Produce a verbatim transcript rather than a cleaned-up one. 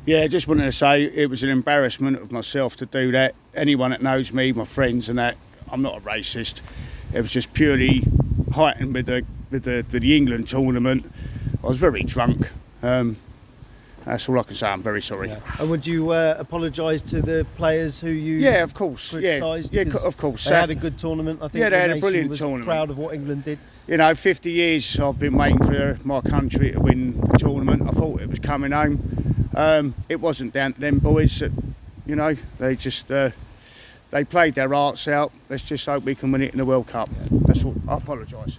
Yeah, I just wanted to say it was an embarrassment of myself to do that. Anyone that knows me, my friends and that, I'm not a racist. It was just purely heightened with the with the, with the England tournament. I was very drunk. Um, that's all I can say. I'm very sorry. Yeah. And would you uh, apologise to the players who you Yeah, of course. criticised? Yeah, yeah, of course. They had a good tournament. I think Yeah, they the had a nation brilliant was tournament. proud of what England did. You know, fifty years I've been waiting for my country to win the tournament. I thought it was coming home. Um, it wasn't down to them boys. That, you know, they just uh, they played their hearts out. Let's just hope we can win it in the World Cup. That's all. I apologise.